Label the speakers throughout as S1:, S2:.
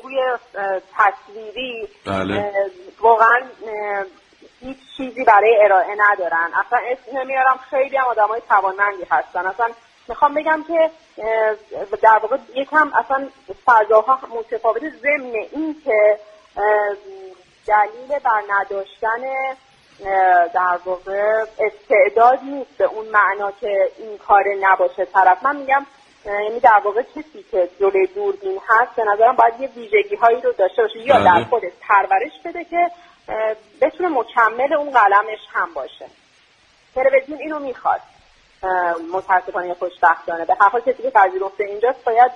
S1: توی تصویری واقعا هیچ چیزی برای ارائه ندارن. اصلا اسم نمیارم، خیلی هم آدمای توانمندی هستن. اصلا میخوام بگم که در واقع یکم اصلا فضاها متفاوت، ضمن این که دلیل بر نداشتن در واقع استعداد نیست به اون معنا که این کار نباشه طرف. من میگم یعنی در واقع کسی که جلوی دوربین هست به نظرم باید یه ویژگی هایی رو داشته باشه یا در خودش پرورش بده که بتونه مکمل اون قلمش هم باشه. تلویزیون اینو میخواد، متاسفانه یا خوشبختانه. به هر حال کسی که پذیرفته اینجاست باید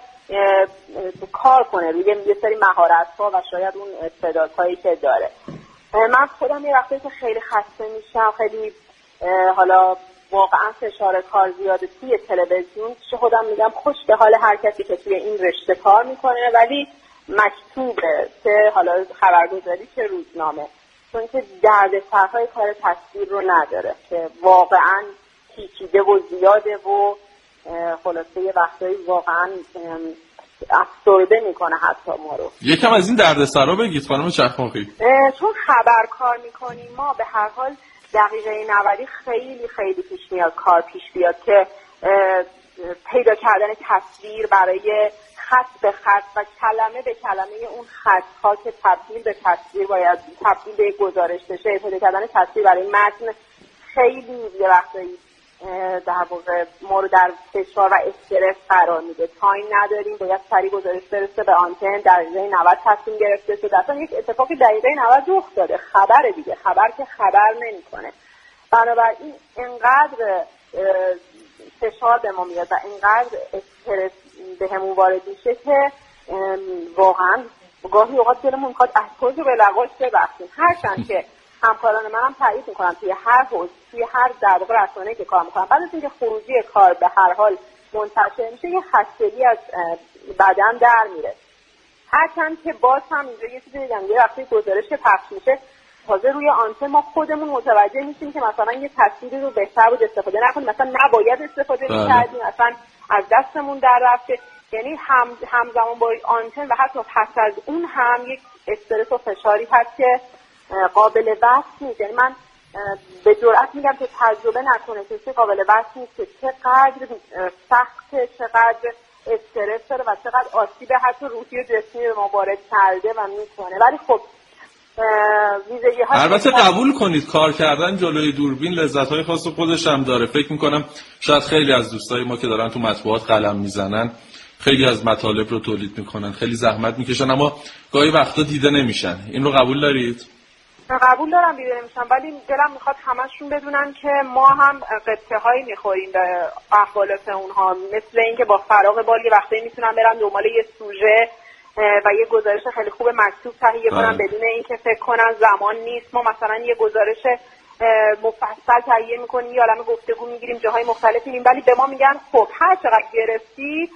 S1: کار کنه روی یه سری مهارت‌ها و شاید اون استعدادهایی که داره. من خودم یه وقتی که خیلی خسته میشم، خیلی حالا واقعا فشار کار زیاده توی تلویزیون، خودم میگم خوش به حال هر کسی که توی این رشته کار میکنه ولی مکتوبه، که حالا خبرگزاری که روزنامه، چون که دردسرهای کار تصویر رو نداره که واقعا پیچیده و زیاده و خلاصه یه وقتایی واقعا افسرده میکنه حتی ما رو.
S2: یکم از این دردسرها بگید خانم چخماقی.
S1: چون خبر کار میکنیم ما به هر حال دقیقه 90 خیلی خیلی پیش میاد، کار پیش بیاد که پیدا کردن تصویر برای خط به خط و کلمه به کلمه اون خط‌ها که تبدیل به تصویر باید تبدیل به گزارش بشه، پیدا کردن تصویر برای متن خیلی یه وقتایی در واقع ما رو در فشار و استرس قرار میده. تایم نداریم، باید سریع گزارش برسه به آنتن، دقیقه 90 تصمیم گرفته شده. اصلا یک اتفاق دقیقه 90 رخ داده، خبر دیگه، خبر که خبر نمیکنه. بنابراین اینقدر فشار به ما میاد و اینقدر استرس به همون وارد میشه که واقعا گاهی اوقات دلمون میخواد احتاج به لغاش ببخشیم. هرچند که همکاران منم تایید میکنم توی هر حوزه، توی هر در واقع رسانه‌ای که کار میکنم، بعد از اینکه خروجی کار به هر حال منتشر میشه یه خستگی از بدن در میره. هرچند که باز هم اینجا یه چیزی بگم، یه وقتی گزارش پخش میشه تازه روی آنتن ما خودمون متوجه میشیم که مثلا یه تصویری رو بهتر بود استفاده نکنیم، مثلا نباید استفاده میکردیم، مثلا از دستمون در رفته. یعنی همزمان با آنتن و حتی پس از اون هم یک استرس و فشاری هست که قابل وصف نیست. یعنی من به جرئت میگم که تجربه نکنه که قابل وصف نیست که چقدر سخت، چقدر استرس داره و چقدر آسیب حتی روحی و جسمی به ما وارد کرده و میکنه. ولی خب
S2: البته قبول کنید کار کردن جلوی دوربین لذت‌های خاص خودش هم داره. فکر میکنم شاید خیلی از دوستای ما که دارن تو مطبوعات قلم میزنن خیلی از مطالب رو تولید میکنن، خیلی زحمت میکشن، اما گاهی وقتا دیده نمیشن. این رو قبول دارید؟
S1: قبول دارم دیده نمیشن، ولی دلم میخواد همشون بدونن که ما هم قطعه هایی میخوریم به احوالات اونها، مثل اینکه با فراغ بال یه وقتایی میتونن برن دنبال یه سوژه و یه گزارش خیلی خوب مکتوب تهیه کنن بدون اینکه فکر کنن زمان نیست. ما مثلا یه گزارش مفصل تهیه میکنیم، یه عالمه گفتگو میگیریم، جاهای مختلفی میریم، ولی به ما میگن خب هر چقدر گرفتی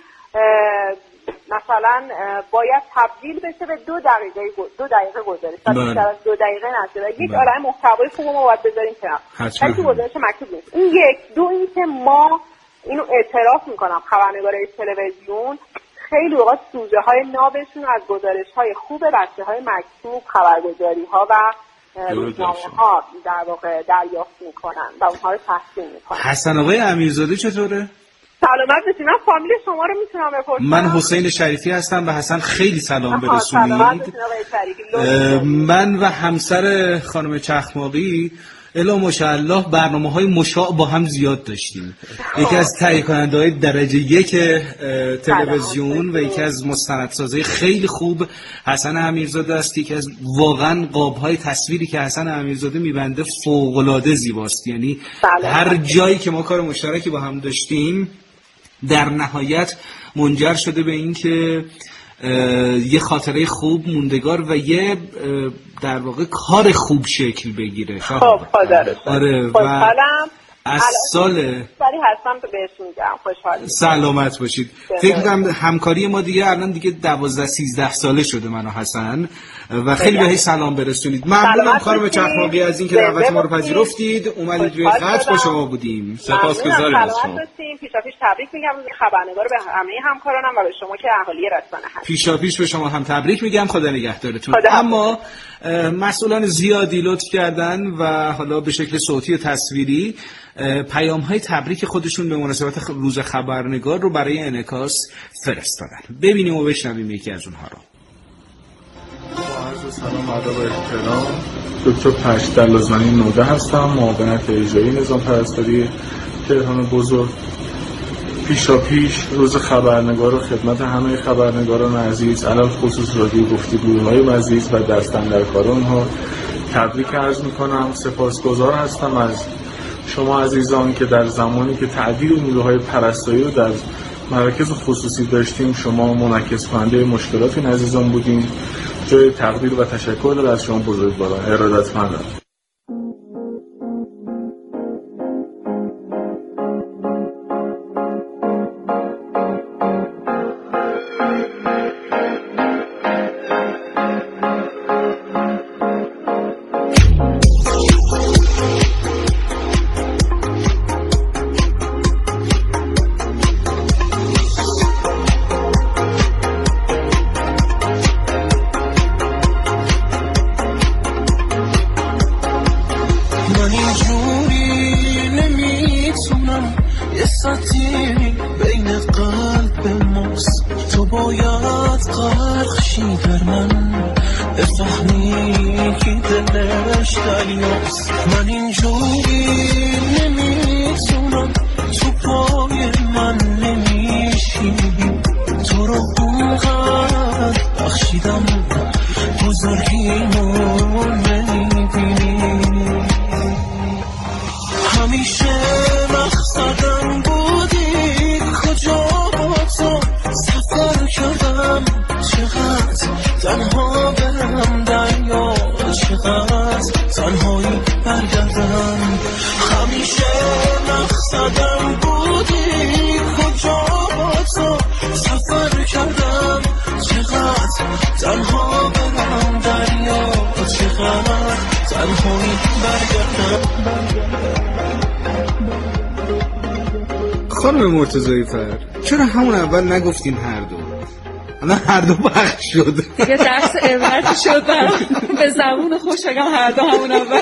S1: مثلا باید تبدیل بشه به 2 دقیقه گزارش. بیشتر از 2 دقیقه نشه و یک عالمه محتوای خوب ما باید بذاریم کنار. ولی تو گزارش مکتوب نیست. این یک. دو اینکه ما اینو اعتراف میکنم خبرنگارای تلویزیون خیلی اوقات سوژه های نابشون از گزارش های خوب بچه های مکتوب، خبرگزاری ها و روزنامه ها در واقع دریافت میکنن و اونها رو تحسین میکنن.
S3: حسن آقای امیرزاده چطوره؟
S1: سلامت باشید. من فامیل شما رو میتونم بپرسم؟
S3: من حسین شریفی هستم و حسن خیلی سلام برسونید. من و همسر خانم چخماقی الا ماشاءالله برنامه‌های مشاع با هم زیاد داشتیم. یکی از تهیه کننده‌های درجه 1 تلویزیون و یکی از مستندسازهای خیلی خوب حسن امیرزاده است. یکی از واقعا قاب‌های تصویری که حسن امیرزاده میبنده فوق‌العاده زیباست. یعنی هر جایی که ما کار مشترکی با هم داشتیم در نهایت منجر شده به این که یه خاطره خوب موندگار و یه در واقع کار خوب شکل بگیره.
S1: خب خدا رو
S3: آره.
S1: خوشحالم
S3: از سال
S1: ولی هستم که بهتون میگم خوشحالم.
S3: سلامت باشید. فکر می‌کنم همکاری ما دیگه الان دیگه 12-13 ساله شده من و حسن و خیلی بهش سلام برسونید. ممنونم خانم چخماقی از اینکه دعوت ما رو پذیرفتید، اومدید روی خط با شما بودیم.
S2: سپاسگزاریم از شما.
S1: پیشاپیش تبریک میگم خبرنگار به همه همکارانم و به شما که اهالی رسانه هستید.
S3: پیشاپیش به شما هم تبریک میگم. خدا نگهدارتون. اما مسئولان زیادی لطف کردن و حالا به شکل صوتی و تصویری پیام‌های تبریک خودشون به مناسبت روز خبرنگار رو برای انعکاس فرستادن. ببینیم و بشنویم یکی از اونها رو.
S4: با عرض سلام و ادب و احترام، دکتر پشت لازمانی نوده هستم، معاونت اجرایی نظام پرستاری تهران بزرگ. پیشاپیش روز خبرنگار و خدمت همه خبرنگاران عزیز، علل خصوص رادیو گفتگوهای عزیز و دست‌اندرکار اونها تبریک عرض میکنم. سپاسگزار هستم از شما عزیزان که در زمانی که تعدیل نیروهای پرستاری رو در مراکز خصوصی داشتیم شما منعکس کننده مشکلات این عزیزان بودیم. جای تقدیر و تشکر داره از شما بزرگواران. ارادتمندم.
S3: خانم مرتضی فر، چرا همون اول نگفتین هر دو؟ الان هر دو بخش شد.
S5: دیگه درس عبرتی شد به زبون خوش بگم هر دو همون اول.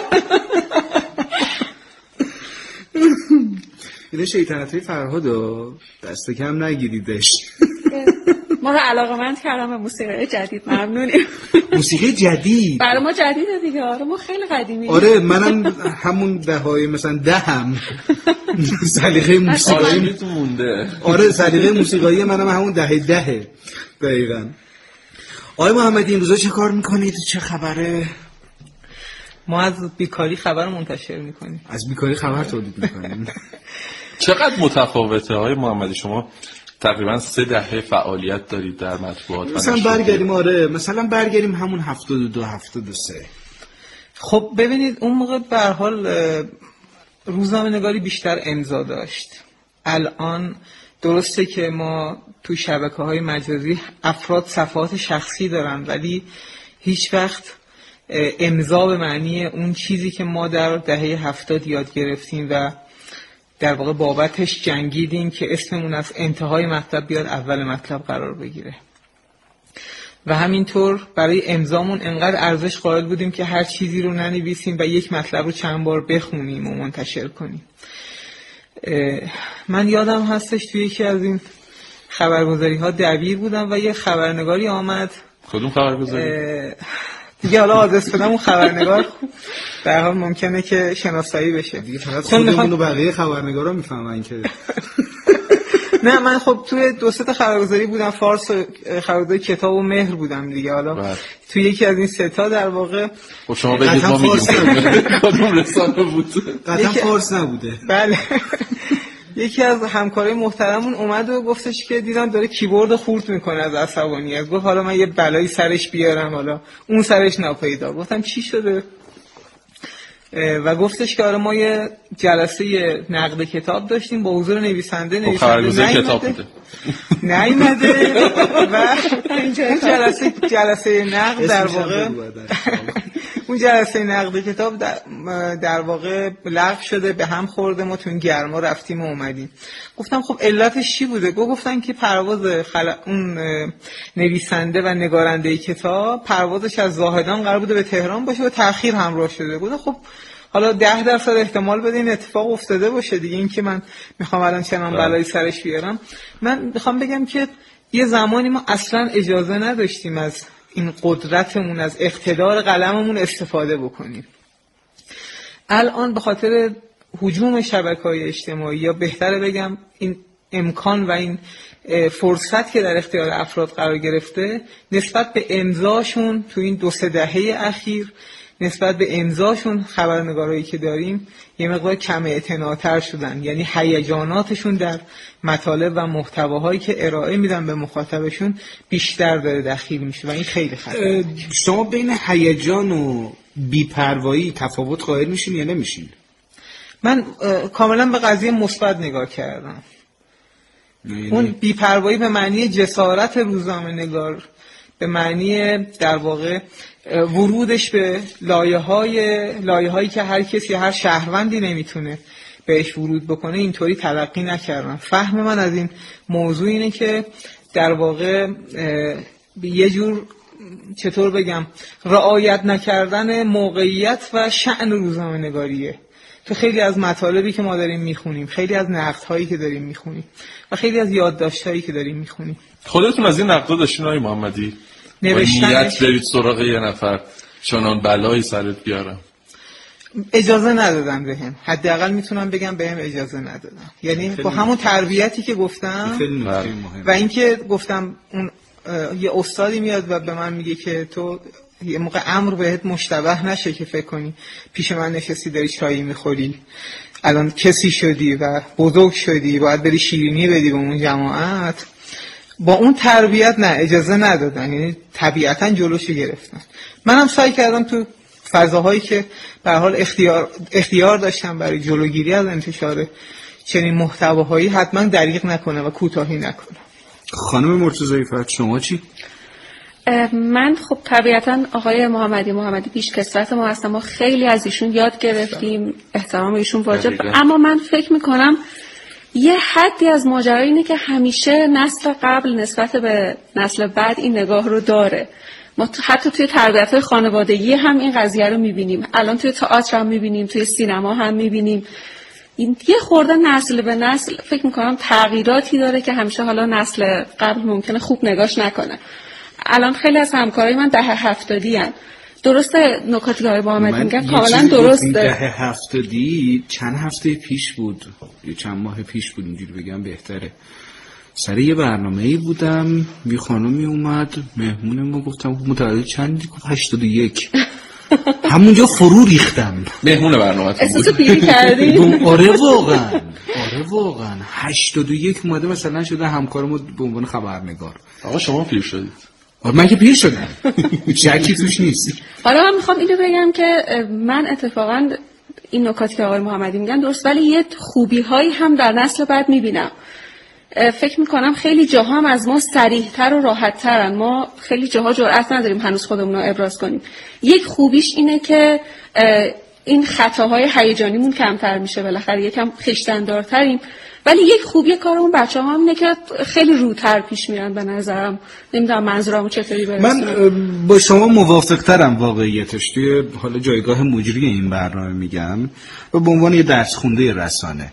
S3: اینه شیطنتی فرهادو دست کم نگیریدش.
S5: ما رو علاقه‌مند کردم به موسیقی جدید. ممنونیم.
S3: موسیقی جدید
S5: برای ما جدیده دیگه. آره ما خیلی قدیمی.
S3: آره منم همون دههای مثلا دهم سلیقه موسیقایی
S2: تو مونده.
S3: آره سلیقه موسیقایی منم همون دهه دقیقاً. آقای محمدی این روزا چه کار میکنید؟ چه خبره؟
S6: ما از بیکاری خبر منتشر میکنیم.
S3: از بیکاری خبر تولید میکنیم.
S2: چقدر متفاوته آقای محمدی؟ شما تقریبا 3 دهه فعالیت دارید در مطبوعات.
S3: مثلا برگردیم مثلا برگردیم همون 72 73.
S6: خب ببینید اون موقع به هر حال روزنامه‌نگاری بیشتر امضا داشت. الان درسته که ما تو شبکه‌های مجازی افراد صفحات شخصی دارن ولی هیچ وقت امضا به معنی اون چیزی که ما در دهه 70 یاد گرفتیم و در واقع بابتش جنگیدیم که اسممون از انتهای مطلب بیاد اول مطلب قرار بگیره و همینطور برای امضامون انقدر ارزش قائل بودیم که هر چیزی رو ننویسیم و یک مطلب رو چند بار بخونیم و منتشر کنیم. من یادم هستش توی یکی از این خبرگزاری ها دبیر بودم و یه خبرنگاری آمد.
S2: کدوم خبرگزاری؟
S6: دیگه حالا آدرس بدم اون خبرنگار در حال ممکنه که شناسایی بشه
S3: دیگه. فقط خودمون و بقیه خبرنگارا میفهمن که
S6: نه من خب توی 2-3 تا خبرگزاری بودم، فارس خبرگزاری کتاب و مهر بودم دیگه. حالا توی یکی از این 3 تا در واقع
S2: خب شما بگید ما میگیم کدوم رسانه بود.
S3: قطعا فارس نبوده.
S6: بله. یکی از همکارای محترمون اومد و گفتش که دیدم داره کیبورد خورد میکنه از عصبانیت. گفت حالا من یه بلایی سرش بیارم، حالا اون سرش ناپیدا. گفتم چی شده؟ و گفتش که آره ما یه جلسه نقد کتاب داشتیم با حضور نویسنده نیامده و جلسه نقد در واقع اون جلسه نقد کتاب در واقع لغو شده، به هم خورده، ما تو این گرما رفتیم و اومدیم. گفتم خب علتش چی بوده؟ گفتن که پرواز اون نویسنده و نگارنده کتاب پروازش از زاهدان قرار بوده به تهران باشه و تأخیر همراه شده. گفتم خب حالا 10% احتمال بده این اتفاق افتاده باشه دیگه، این که من میخوام الان چنان بلایی سرش بیارم. من میخوام بگم که یه زمانی ما اصلا اجازه نداشتیم از این قدرتمون، از اقتدار قلممون استفاده بکنیم. الان به خاطر هجوم شبکه‌های اجتماعی، یا بهتره بگم این امکان و این فرصت که در اختیار افراد قرار گرفته، نسبت به امضاشون تو این 2-3 دهه اخیر، نسبت به امضاشون خبرنگارایی که داریم یه مقدار کم اعتناع‌تر شدن. یعنی هیجاناتشون در مطالب و محتواهایی که ارائه میدن به مخاطبشون بیشتر داره دخیل میشه و این خیلی خطرناکه.
S3: شما بین هیجان و بی‌پروایی تفاوت قائل میشین یا نمیشین؟
S6: من کاملا به قضیه مثبت نگاه کردم. اون بی‌پروایی به معنی جسارت روزنامه‌نگار، به معنی در واقع ورودش به لایه‌هایی که هر کسی، هر شهروندی نمیتونه بهش ورود بکنه، اینطوری تلقی نکردم. فهم من از این موضوع اینه که در واقع یه جور چطور بگم رعایت نکردن موقعیت و شأن روزنامه‌نگاریه. تو خیلی از مطالبی که ما داریم میخونیم، خیلی از نقدهایی که داریم میخونیم و خیلی از یادداشت‌هایی که داریم میخونیم.
S2: خودتون از این نقدها داشتین آقای محمدی؟ نیت برید سراغ یه نفر چنان بلایی سرت بیارم؟
S6: اجازه ندادم بهم. حداقل میتونم بگم بهم اجازه ندادم. یعنی با همون تربیتی که گفتم و اینکه گفتم اون یه استادی میاد و به من میگه که تو یه موقع امر بهت مشتبه نشه که فکر کنی پیش من نشستی داری چایی میخوری، الان کسی شدی و بزرگ شدی، باید بری شیرینی بدی به اون جماعت. با اون تربیت نه، اجازه ندادن، یعنی طبیعتا جلوشو گرفتن. منم سعی کردم تو فضاهایی که به هر حال اختیار داشتم برای جلوگیری از انتشار چنین محتواهایی حتما دریغ نکنه و کوتاهی نکنه.
S3: خانم مرتضی فرد شما چی؟
S5: من خب طبیعتا آقای محمدی پیشکسوت ما هستم، ما خیلی از ایشون یاد گرفتیم، احترام ایشون واجب، اما من فکر میکنم یه حدی از ماجرا اینه که همیشه نسل قبل نسبت به نسل بعد این نگاه رو داره. ما حتی توی تربیت‌های خانوادگی هم این قضیه رو می‌بینیم، الان توی تئاتر هم می‌بینیم، توی سینما هم می‌بینیم. این یه خورده نسل به نسل فکر می‌کنم تغییراتی داره که همیشه حالا نسل قبل ممکنه خوب نگاش نکنه. الان خیلی از همکارای من دهه 70 ان. درسته نکاتی که آقای محمدی میگن کاملا درسته.
S3: دهه 70 چند هفته پیش بود یا چند ماه پیش بود اینجوری بگم بهتره، سر یه برنامه‌ای بودم، یه خانومی اومد مهمون ما، گفتم متولد چندی؟ گفت 81. همونجا فرو ریختم.
S2: مهمون برنامه‌تون بود؟
S5: احساس پیری کردی؟
S3: آره واقعا 81 اومده مثلا شده همکارمو به عنوان خبرنگار.
S2: آقا شما پیر شدید؟
S3: من که پیر شدم، شکی توش نیست.
S5: حالا من میخوام اینو بگم که من اتفاقا این نکاتی که آقای محمدی میگن درست، ولی یه خوبی هایی هم در نسل بعد میبینم. فکر میکنم خیلی جاها هم از ما صریح‌تر و راحت‌ترن، ما خیلی جاها جرئت نداریم هنوز خودمون رو ابراز کنیم. یک خوبیش اینه که این خطاهای هیجانیمون کمتر میشه، بالاخره یکم خویشتن‌دارتریم. ولی یک خوبی کارمون بچه‌ها هم اینه که خیلی روتر پیش میرن به نظرم. نمیدونم منظورمو چطوری برسونم.
S3: من با شما موافق‌ترم واقعیتش. توی حالا جایگاه مجری این برنامه میگم و به عنوان یه درس خونده رسانه،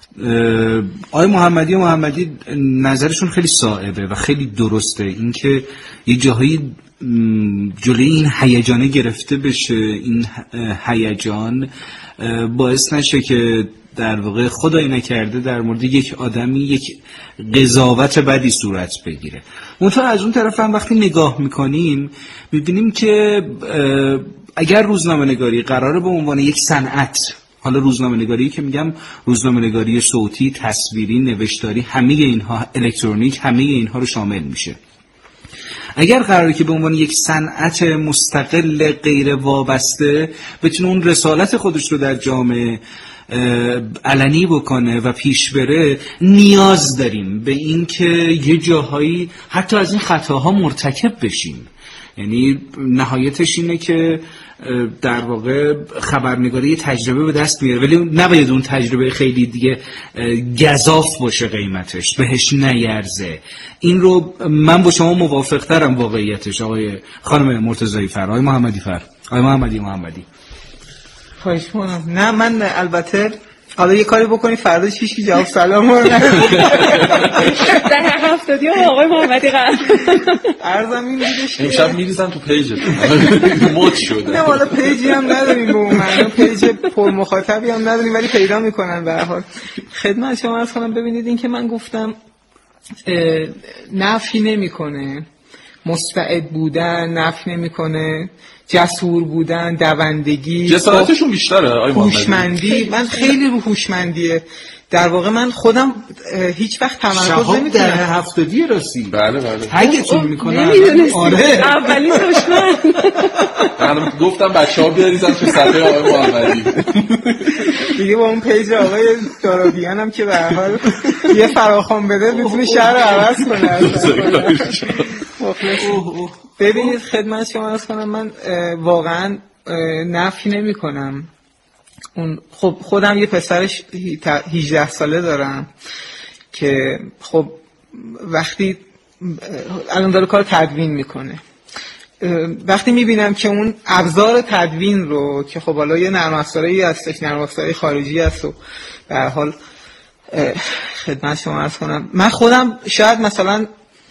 S3: آقای محمدی نظرشون خیلی صائبه و خیلی درسته، اینکه یه جاهایی جلوی این هیجانه گرفته بشه، این هیجان باعث نشه که در واقع خدای نکرده در مورد یک آدمی یک قضاوت بدی صورت بگیره. منتها از اون طرف هم وقتی نگاه میکنیم میبینیم که اگر روزنامه‌نگاری قراره به عنوان یک صنعت، حالا روزنامه‌نگاری که میگم روزنامه‌نگاری صوتی، تصویری، نوشتاری، همه اینها، الکترونیک، همه اینها رو شامل میشه. اگر قراره که به عنوان یک صنعت مستقل غیر وابسته بتونه اون رسالت خودش رو در جامعه علنی بکنه و پیش بره، نیاز داریم به این که یه جاهایی حتی از این خطاها مرتکب بشیم. یعنی نهایتش اینه که در واقع خبرنگاری تجربه به دست میاره، ولی نباید اون تجربه خیلی دیگه گزاف باشه، قیمتش بهش نیرزه. این رو من با شما موافق ترم واقعیتش. خانم مرتضایی فر، آقای محمدی فر، آقای محمدی
S6: خواهش می‌کنم. نه من البته حالا یه کاری بکنی فردا هیچ کی جواب سلام رو نده.
S5: در 70 آقای محمدی قرار
S6: عرضم این بودش که
S2: امشب میریزن تو پیجتون مد شده.
S6: نه والا پیجی هم نداریم، به اون معنی پیج پر مخاطبی هم نداریم، ولی پیدا میکنن. به هر حال خدمت شما عرض کنم، ببینید این که من گفتم نفی نمیکنه مستعد بودن، نفی نمیکنه جسور بودن، دوندگی،
S2: جسارتشون بیشتره.
S6: هوشمندی، من خیلی رو هوشمندیه در واقع. من خودم هیچ وقت تمرکز نمی‌کنم.
S3: در 70 راستی
S2: بله
S3: تگتون میکنن.
S5: آره اولی دشمن.
S2: من گفتم بچه‌ها بیاریزن تو صفحه آقای محمدی
S6: دیگه با اون پیج آقای دارابیان هم که به هر حال یه فراخوان بده میتونه شهر رو عوض کنه. ببینید خدمت شما عرض کنم، من واقعا نفی نمی کنم. خب خودم یه پسرش 18 ساله دارم که خب وقتی الان داره کار تدوین میکنه، وقتی میبینم که اون ابزار تدوین رو که خب حالا یه نرم افزاری هستش، نرم افزاری خارجی هست و به هر حال خدمت شما عرض کنم من خودم شاید مثلا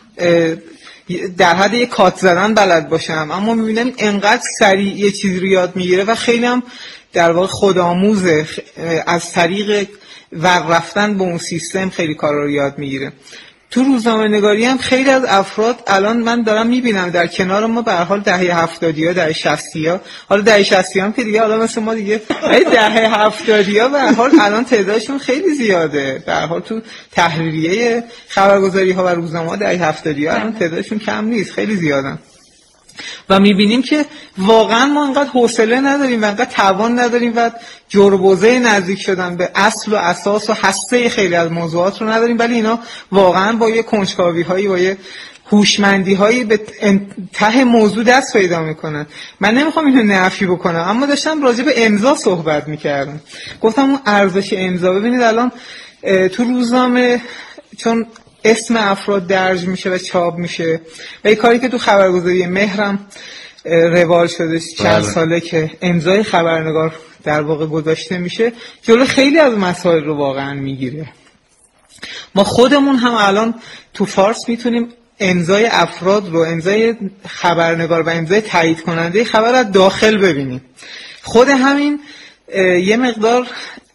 S6: در حد یک کات زدن بلد باشم، اما میبینم انقدر سریع یه چیزی رو یاد میگیره و خیلی هم در واقع خودآموزه، از طریق ور رفتن به اون سیستم خیلی کارا رو یاد میگیره. تو روزنامه نگاری هم خیلی از افراد الان من دارم میبینم در کنار ما به هر حال دهه 70ها دهه 60ها، حالا دهه 60 هم که دیگه حالا مثل ما دیگه دهه 70ها به هر حال الان تعدادشون خیلی زیاده. به هر حال تو تحریریه خبرگزاری ها و روزنامه‌ها دهه 70ها الان تعدادشون کم نیست، خیلی زیادن. و میبینیم که واقعا ما انقدر حوصله نداریم و انقدر توان نداریم و جربوزه نزدیک شدن به اصل و اساس و هسته خیلی از موضوعات رو نداریم، ولی اینا واقعا با یه کنجکاوی هایی و یه هوشمندی هایی به ته موضوع دست پیدا میکنن. من نمیخوام اینو نفی بکنم، اما داشتم راجع به امضا صحبت میکردم. گفتم اون ارزش امضا، ببینید الان تو روزنامه چون اسم افراد درج میشه و چاپ میشه و این کاری که تو خبرگزاری مهرم روال شده چند ساله که امضای خبرنگار در واقع گذاشته میشه، جلو خیلی از مسائل رو واقعا میگیره. ما خودمون هم الان تو فارس میتونیم امضای افراد رو، امضای خبرنگار و امضای تایید کننده خبر از داخل ببینیم. خود همین یه مقدار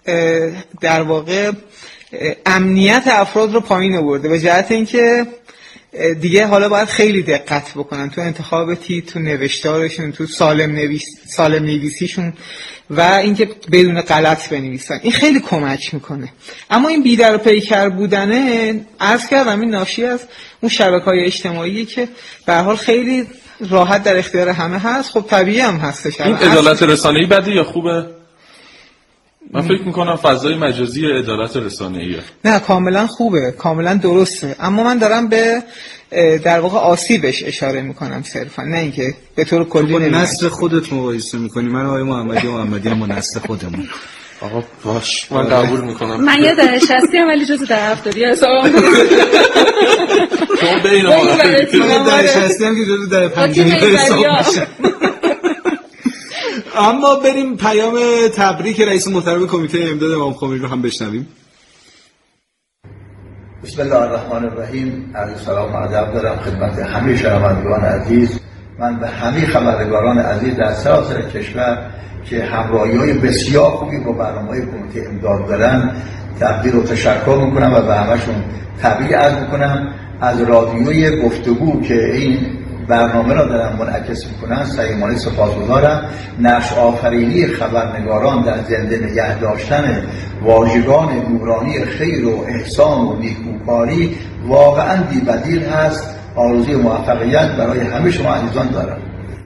S6: در واقع امنیت افراد رو پایین آورده، به جهت اینکه دیگه حالا باید خیلی دقت بکنن تو انتخاباتی، تو نوشتارشون، تو سالم نویسیشون و اینکه بدون غلط بنویسن. این خیلی کمک میکنه. اما این بی‌در و پیکر بودنه عرض کردم این ناشی از اون شبکه‌های اجتماعی که به هر حال خیلی راحت در اختیار همه هست. خب طبیعی هم هستش.
S2: این عدالت رسانه‌ای بده یا خوبه؟ من فکر میکنم فضای مجازی عدالت رسانه‌ایه.
S6: نه کاملا خوبه، کاملا درسته، اما من دارم به در واقع آسیبش اشاره میکنم صرفا، نه اینکه به طور کلی
S3: با نسل خودت مقایسه میکنی. من آقای محمدی هم نسل خودمون.
S2: آقا باش من قبول میکنم.
S5: من یه دهه 60 هم ولی جزو دهه 70 حسابم
S2: تو بین ما
S3: دهه 60 هم که جزو دهه 50 حساب میشه. اما بریم پیام تبریک رئیس محترم کمیته امداد امام خمینی رو هم بشنویم.
S7: بسم الله الرحمن الرحیم. عرض سلام و ادب دارم خدمت همه شنوندگان عزیز. من به همه خبرنگاران عزیز در سراسر کشور که همراهی‌های بسیار خوبی با برنامه‌های کمیته امداد دارن تقدیر و تشکر میکنم و به همشون تبریک عرض میکنم. از رادیوی گفتگو که این برنامه را دارن منعکس میکنن صمیمانه سپاسگزارم. نقش آفرینی خبرنگاران در زنده نگه داشتن واژگان نورانی خیر و احسان و نیکوکاری واقعا بی‌بدیل هست آرزوی موفقیت برای همه شما عزیزان دارم.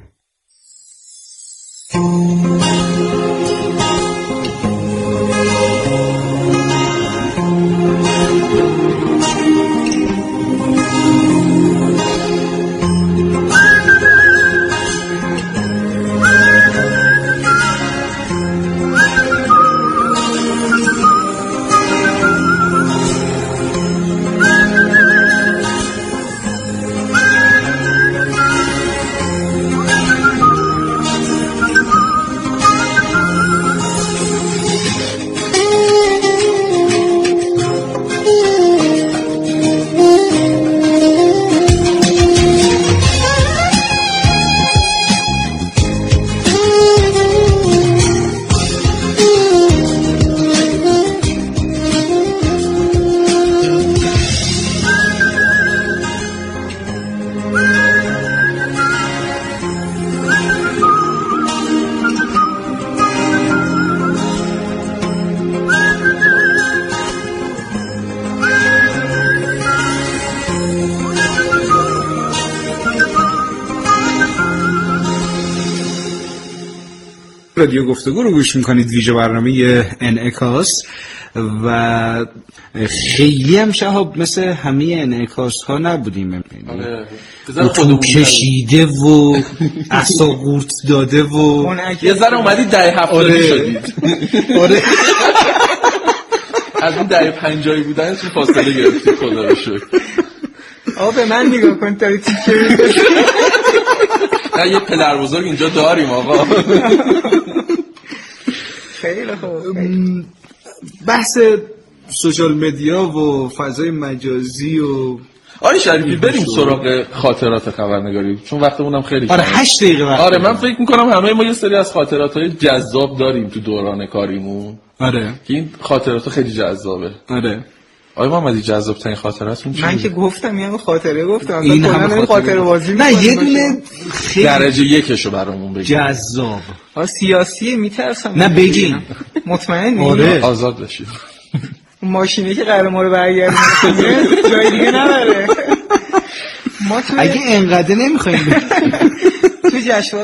S3: رادیو گفتگو رو گوش میکنید، ویژه برنامه انعکاس، و خیلی هم شهاب مثل همه انعکاس ها نبودیم. تو کشیده و اصلا قورت داده و
S2: یه ذره اومدید دهه 70 شدید.
S3: آره
S2: از اون دهه 50 بودن چون فاصله گرفتید. خدا رو شکر.
S6: به من نگاه کن تا تیکه
S2: نه یه پدر بزرگ اینجا داریم آقا.
S6: خیلی خوب.
S3: بحث سوشال مدیا و فضای مجازی و
S2: آره شریفی بریم سراغ خاطرات خبرنگاری چون وقتمون خیلی
S3: آره 8 دقیقه وقت.
S2: آره من فکر میکنم همه ما یه سری از خاطرات‌های جذاب داریم تو دوران کاریمون.
S3: آره
S2: که این خاطرات خیلی جذابه.
S3: آره
S2: آقای محمدی جذاب ترین خاطراتون چیه؟
S6: من که گفتم یه خاطره گفتم
S3: این همه
S6: خاطره بازی
S3: نه یه دونه خیلی
S2: درجه یکشو برامون بگید.
S3: جذاب.
S6: سیاسیه میترسم.
S3: نه بگین.
S6: مطمئنی؟
S3: آره
S2: آزاد بشید.
S6: ماشینی که قرار ما رو برگردونه جای دیگه نبره.
S3: اگه انقدر نمیخوایم
S6: تو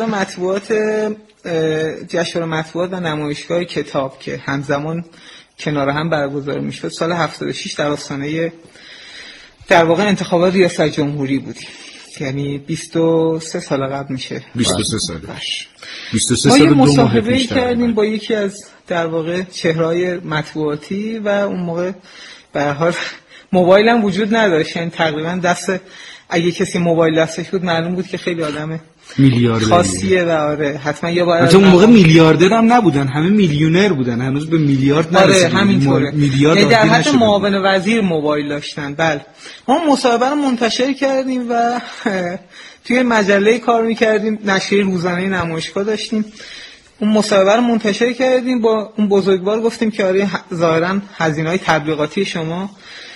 S6: جشنواره مطبوعات و نمایشگاه کتاب که همزمان کنار هم برگزار میشد سال 76 در آستانه در واقع انتخابات ریاست جمهوری بودیم، یعنی 23 سال قبل میشه.
S3: 23 سال. 23
S6: ما
S3: سال
S6: یه
S3: 2 ماه
S6: مصاحبه کردیم با یکی از در واقع چهره‌های مطبوعاتی و اون موقع به هر حال موبایل هم وجود نداشت، یعنی تقریبا اگه کسی موبایل دستش بود معلوم بود که خیلی آدمه
S3: میلیاردر
S6: خاصیه و آره حتما یه بار
S3: اون موقع میلیاردر هم نبودن، همه میلیونر بودن، هنوز به میلیارد نرسیدن.
S6: آره همینطوره.
S3: میلیارد
S6: در حد معاون وزیر موبایل داشتن. بله ما مصاحبه رو منتشر کردیم و توی مجله کار می‌کردیم، نشریه روزانه نمایشگاه داشتیم، اون مصاحبه رو منتشر کردیم، با اون بزرگوار گفتیم که آره ظاهرا هزینه‌های تبلیغاتی شما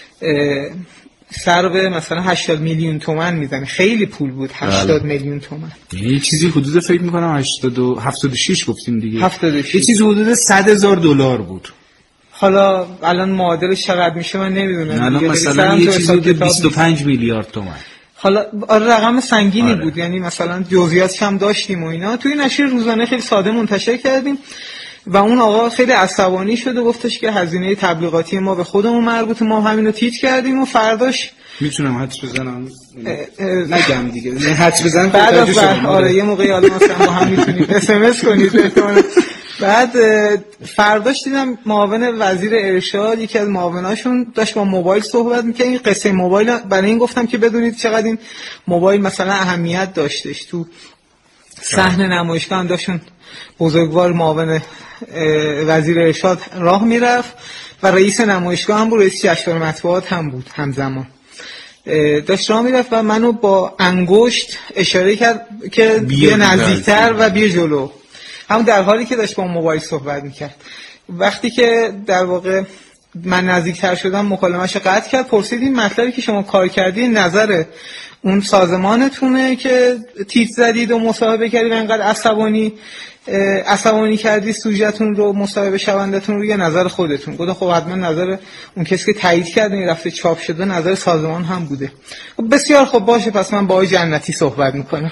S6: سر به مثلا 80 میلیون تومان میزنه. خیلی پول بود 80 میلیون تومان.
S3: یه چیزی حدود فکر میکنم 76 گفتیم دیگه.
S6: 76
S3: یه چیزی حدود $100,000 بود.
S6: حالا الان معادلش چقدر میشه من نمیدونم.
S3: الان مثلا یه چیزی حدود 25 میلیارد تومان.
S6: حالا رقم سنگینی بود، یعنی مثلا جزئیاتش هم داشتیم و اینا. توی نشریه روزانه خیلی ساده منتشر کردیم و اون آقا خیلی عصبانی شد و گفتش که هزینه تبلیغاتی ما به خودمون مربوطه، ما همین رو تیتر کردیم و فرداش
S3: میتونم حدس بزنم نگم دیگه، نه حدس بزنم
S6: بعد از آره یه موقعی حالا مثلا با هم میتونید SMS کنید احتمالاً. بعد فرداش دیدم معاون وزیر ارشاد یکی از معاوناشون داشت با موبایل صحبت می‌کرد. این قصه موبایل برای این گفتم که بدونید چقدر این موبایل مثلا اهمیت داشتش. تو صحنه نمایشگاه هم داشتون بزرگوار معاون وزیر ارشاد راه میرفت و رئیس نمایشگاه هم بود، رئیس جشنواره مطبوعات هم بود همزمان داشت راه میرفت و منو با انگشت اشاره کرد که بیا نزدیکتر و بیا جلو، هم در حالی که داشت با موبایل صحبت میکرد. وقتی که در واقع من نزدیکتر شدم مکالمه‌اش قطع کرد، پرسید این مطلبی که شما کار کردی نظر اون سازمانتونه که تیتر زدید و مصاحبه کردید و اینقدر عصبانی کردی سوژه‌تون رو، مصاحبه شوندتون رو، یا نظر خودتون؟ گفتم خب حتما نظر اون کسی که تایید کرده این رفته چاپ شده نظر سازمان هم بوده. خب بسیار خب باشه، پس من با آقای جنتی صحبت میکنم.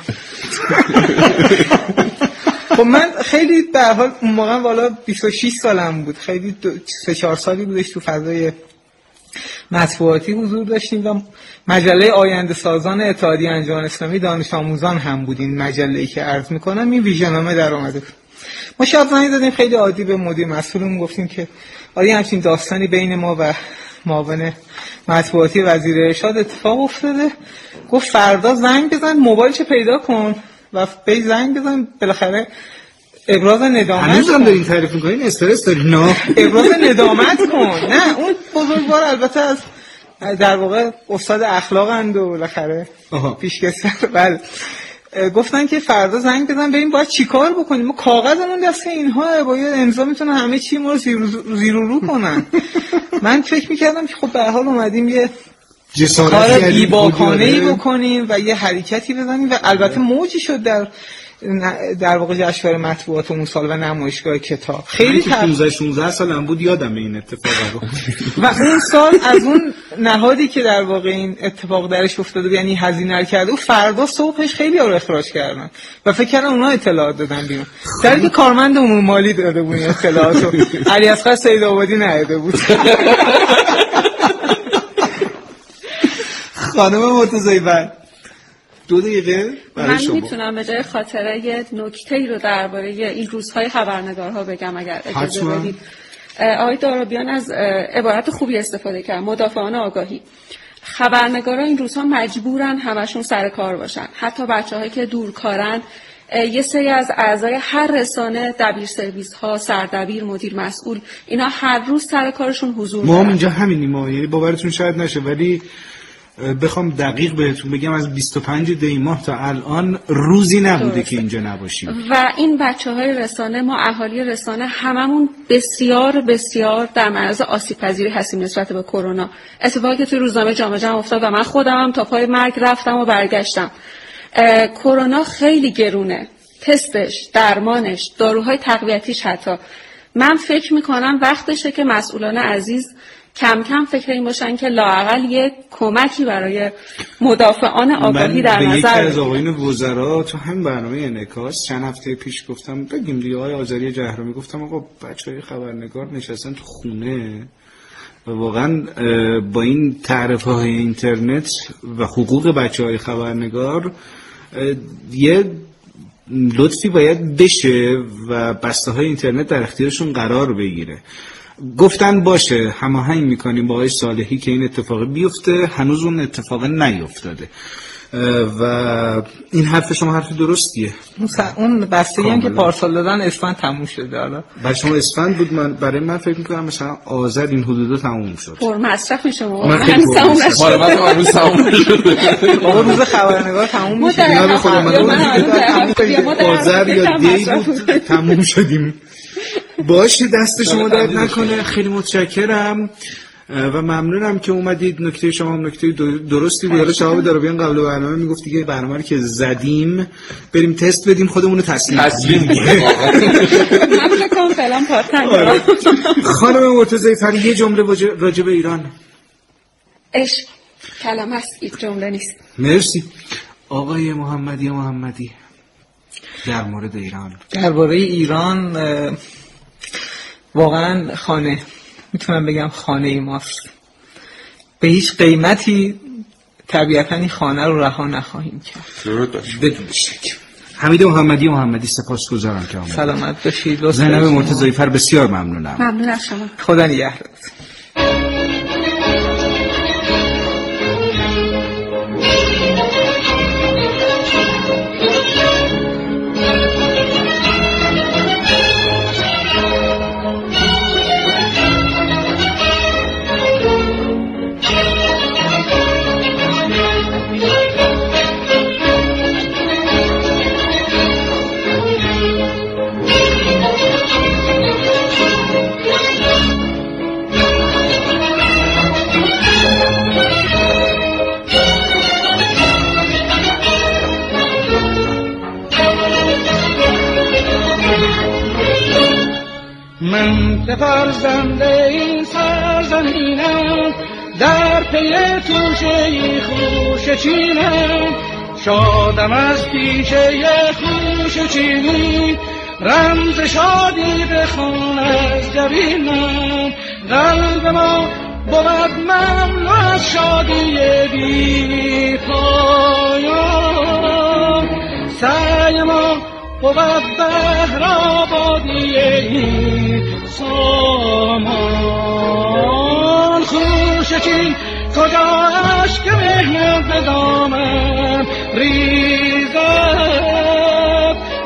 S6: خب من خیلی به هر حال اون موقع والا 26 سالم بود، خیلی 3-4 سالی بودش تو فضای مطبوعاتی حضور داشتیم و مجله آینده سازان اتحادیه انجمن اسلامی دانش آموزان هم بود. این مجله‌ای که عرض میکنم این ویژنامه در اومده بود. ما شب زنگ زدیم خیلی عادی به مدیر مسئولمون گفتیم که آره همچین داستانی بین ما و معاون مطبوعاتی وزیر ارشاد اتفاق افتاده. گفت فردا زنگ بزن، موبایلش پیدا کن و به زنگ بزن، بالاخره ابراز ندامت کن.
S3: هنوز هم دارین تعریف می‌کنین؟ استرس دارین؟ نه
S6: ابراز ندامت کن. نه اون بزرگوار البته از در واقع استاد اخلاقند و بالاخره پیشکسوت. بله گفتن که فردا زنگ بزن ببین باید چیکار بکنیم، ما کاغذمون دست اینها باید امضا میتونه همه چی ما رو زیر و رو کنن. من فکر می‌کردم که خب به هر حال اومدیم یه کار بی‌باکانه‌ای بکنیم و یه حرکتی بزنیم و البته موجی شد در واقع جشنواره مطبوعات اون سال و نمایشگاه کتاب. خیلی
S3: 15-16 سالم بود، یادم این اتفاق رو.
S6: و اون سال از اون نهادی که در واقع این اتفاق درش افتاده یعنی هزینه کرده و فردا صبحش خیلی ها رو اخراج کردن و فکر کردن اونا اطلاعات دادن بیرون، در حالی که کارمند امور مالی داده بود این اطلاعاتو، علی اصغر سیدآبادی نداده بود.
S3: خانم مرتضی بند 2 دقیقه برای شما.
S5: من میتونم به جای خاطره یه نکته‌ای رو درباره این روزهای خبرنگارها بگم اگر اجازه بدید. آقای دارابیان از عبارت خوبی استفاده کرد، مدافعان آگاهی. خبرنگارها این روزها مجبورن همشون سر کار باشن، حتی بچه‌هایی که دورکارن. یه سری از اعضای هر رسانه، دبیر سرویس ها، سردبیر، مدیر مسئول، اینا هر روز سر کارشون حضور دارن.
S3: ما اینجا همینیم، یعنی باورتون شاید نشه ولی بخوام دقیق بهتون بگم از 25 دی ماه تا الان روزی نبوده درسته که اینجا نباشیم.
S5: و این بچه‌های رسانه، ما اهالی رسانه هممون بسیار بسیار در معرض آسیب‌پذیری هستیم نسبت به کرونا. اتفاقی که توی روزنامه جامعه جمع افتاد و من خودم تا پای مرگ رفتم و برگشتم. کرونا خیلی گرونه، تستش، درمانش، داروهای تقویتیش. حتی من فکر میکنم وقتشه که مسئولان عزیز کم کم فکر این باشن که لااقل یک کمکی برای مدافعان آگاهی در نظر
S3: بگیرن. من به یکی از آقایون وزرا تو همین برنامه انعکاس چند هفته پیش گفتم بگیم دیگه، آقای آذری جهرمی، گفتم آقا بچهای خبرنگار نشستن تو خونه و واقعا با این تعرفه‌های اینترنت و حقوق بچهای خبرنگار یه لطفی باید بشه و بسته‌های اینترنت در اختیارشون قرار بگیره. گفتن باشه هماهنگ میکنیم با آقای صالحی که این اتفاق بیفته، هنوز اون اتفاق نیفتاده و این حرف شما حرف درستیه.
S6: اون بستگی هم که پارسال دادن اسفند تموم شده. حالا
S3: برای شما اسفند بود، برای من فکر میکنم مثلا آذر این حدودا تموم شد.
S5: پر مصرف میشه.
S3: من خیلی
S2: هنوز تموم نشده.
S6: آقا روز خبرنگار تموم میشه.
S3: نه به خود من آذر یا دی بود تموم شدیم. باشه دست شما درد نکنه، خیلی متشکرم و ممنونم که اومدید. نکته شما هم نکته درستی بود. حالا شهاب دارابیان قبل برنامه میگفت دیگه برنامه رو که زدیم بریم تست بدیم خودمون رو تسلیم
S5: من فکرم فعلا پارتن.
S3: خانم مرتضی فر یه جمله راجع به ایران.
S5: عشق کلمه است، این جمله نیست.
S3: مرسی. آقای محمدی در مورد ایران،
S6: درباره ایران واقعا خانه، میتونم بگم خانه ای ماست. به هیچ قیمتی طبیعتا این خانه رو رها نخواهیم کرد.
S2: درود باشید.
S3: بدون شک. حمید محمدی سپاسگزارم که آمدید.
S6: سلامت باشید.
S3: زینب مرتضی فر بسیار ممنونم.
S5: ممنون از شما.
S6: خدا نگهدار.
S8: من که فرزند این سرزمینم، در پی توشه خوش چینم. شادم از پیشه خوش چینی، رمز شادی بخوان از جبینم. قلب ما بود مملو از شادی بی پایان، سعی ما بود بهر آبادی این سامان. خوش چین کجا اشک مهنت به دامن ریخت،